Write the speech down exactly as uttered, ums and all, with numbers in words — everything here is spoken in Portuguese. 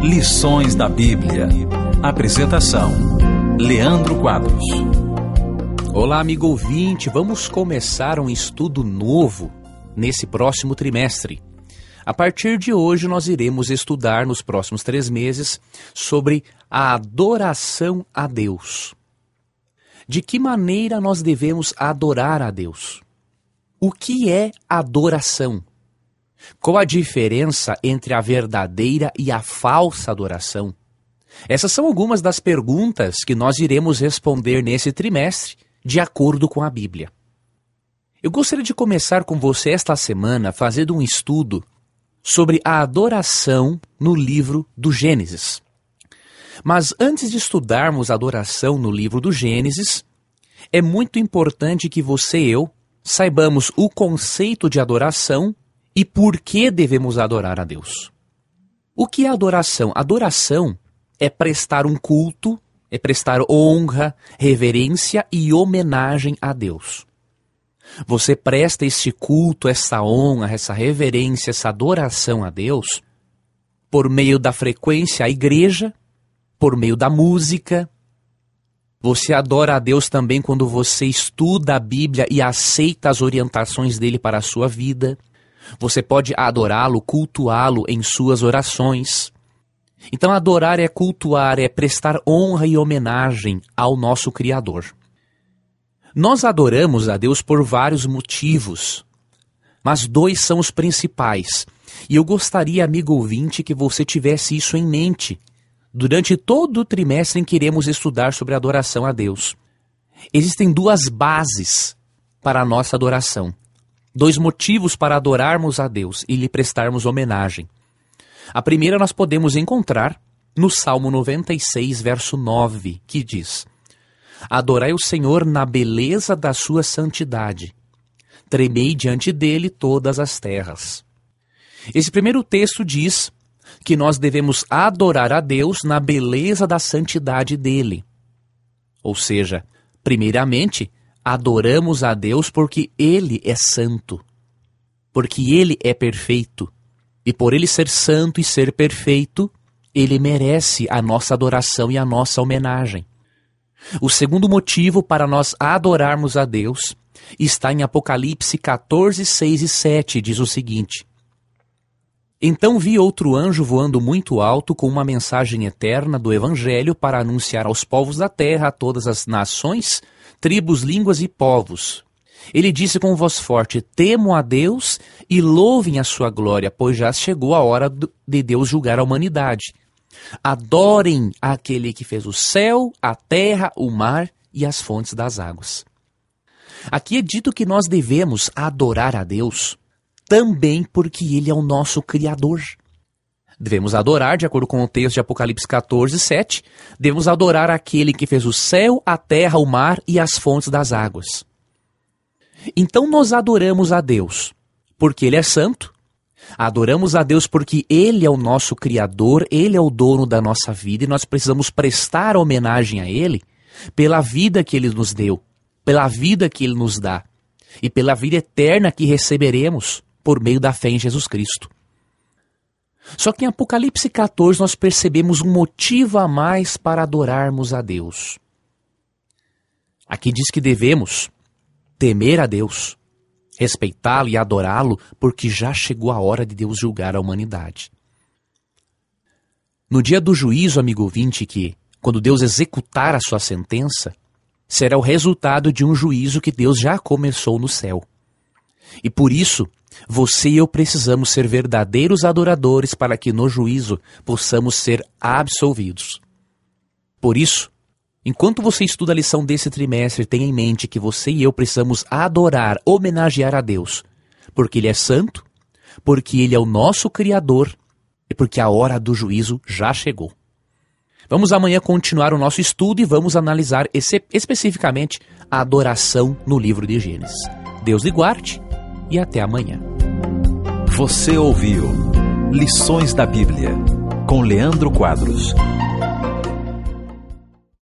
Lições da Bíblia. Apresentação: Leandro Quadros. Olá, amigo ouvinte, vamos começar um estudo novo nesse próximo trimestre. A partir de hoje nós iremos estudar nos próximos três meses sobre a adoração a Deus. De que maneira nós devemos adorar a Deus? O que é adoração? Qual a diferença entre a verdadeira e a falsa adoração? Essas são algumas das perguntas que nós iremos responder nesse trimestre, de acordo com a Bíblia. Eu gostaria de começar com você esta semana fazendo um estudo sobre a adoração no livro do Gênesis. Mas antes de estudarmos a adoração no livro do Gênesis, é muito importante que você e eu saibamos o conceito de adoração e por que devemos adorar a Deus. O que é adoração? Adoração é prestar um culto, é prestar honra, reverência e homenagem a Deus. Você presta esse culto, essa honra, essa reverência, essa adoração a Deus por meio da frequência à igreja, por meio da música. Você adora a Deus também quando você estuda a Bíblia e aceita as orientações dele para a sua vida. Você pode adorá-lo, cultuá-lo em suas orações. Então adorar é cultuar, é prestar honra e homenagem ao nosso Criador. Nós adoramos a Deus por vários motivos, mas dois são os principais. E eu gostaria, amigo ouvinte, que você tivesse isso em mente durante todo o trimestre em que iremos estudar sobre a adoração a Deus. Existem duas bases para a nossa adoração. Dois motivos para adorarmos a Deus e lhe prestarmos homenagem. A primeira nós podemos encontrar no Salmo noventa e seis, verso nove, que diz: Adorai o Senhor na beleza da sua santidade. Tremei diante dele todas as terras. Esse primeiro texto diz que nós devemos adorar a Deus na beleza da santidade dele. Ou seja, primeiramente, adoramos a Deus porque Ele é santo, porque Ele é perfeito, e por Ele ser santo e ser perfeito, Ele merece a nossa adoração e a nossa homenagem. O segundo motivo para nós adorarmos a Deus está em Apocalipse quatorze, seis e sete, diz o seguinte: Então vi outro anjo voando muito alto com uma mensagem eterna do Evangelho para anunciar aos povos da terra, a todas as nações, tribos, línguas e povos. Ele disse com voz forte: Temam a Deus e louvem a sua glória, pois já chegou a hora de Deus julgar a humanidade. Adorem aquele que fez o céu, a terra, o mar e as fontes das águas. Aqui é dito que nós devemos adorar a Deus também porque Ele é o nosso Criador. Devemos adorar, de acordo com o texto de Apocalipse quatorze, sete, devemos adorar aquele que fez o céu, a terra, o mar e as fontes das águas. Então nós adoramos a Deus porque Ele é santo, adoramos a Deus porque Ele é o nosso Criador, Ele é o dono da nossa vida e nós precisamos prestar homenagem a Ele pela vida que Ele nos deu, pela vida que Ele nos dá e pela vida eterna que receberemos por meio da fé em Jesus Cristo. Só que em Apocalipse quatorze nós percebemos um motivo a mais para adorarmos a Deus. Aqui diz que devemos temer a Deus, respeitá-lo e adorá-lo, porque já chegou a hora de Deus julgar a humanidade. No dia do juízo, amigo ouvinte, que quando Deus executar a sua sentença, será o resultado de um juízo que Deus já começou no céu. E por isso, você e eu precisamos ser verdadeiros adoradores para que no juízo possamos ser absolvidos. Por isso, enquanto você estuda a lição desse trimestre, tenha em mente que você e eu precisamos adorar, homenagear a Deus, porque Ele é santo, porque Ele é o nosso Criador e porque a hora do juízo já chegou. Vamos amanhã continuar o nosso estudo e vamos analisar esse, especificamente a adoração no livro de Gênesis. Deus lhe guarde e até amanhã. Você ouviu Lições da Bíblia com Leandro Quadros.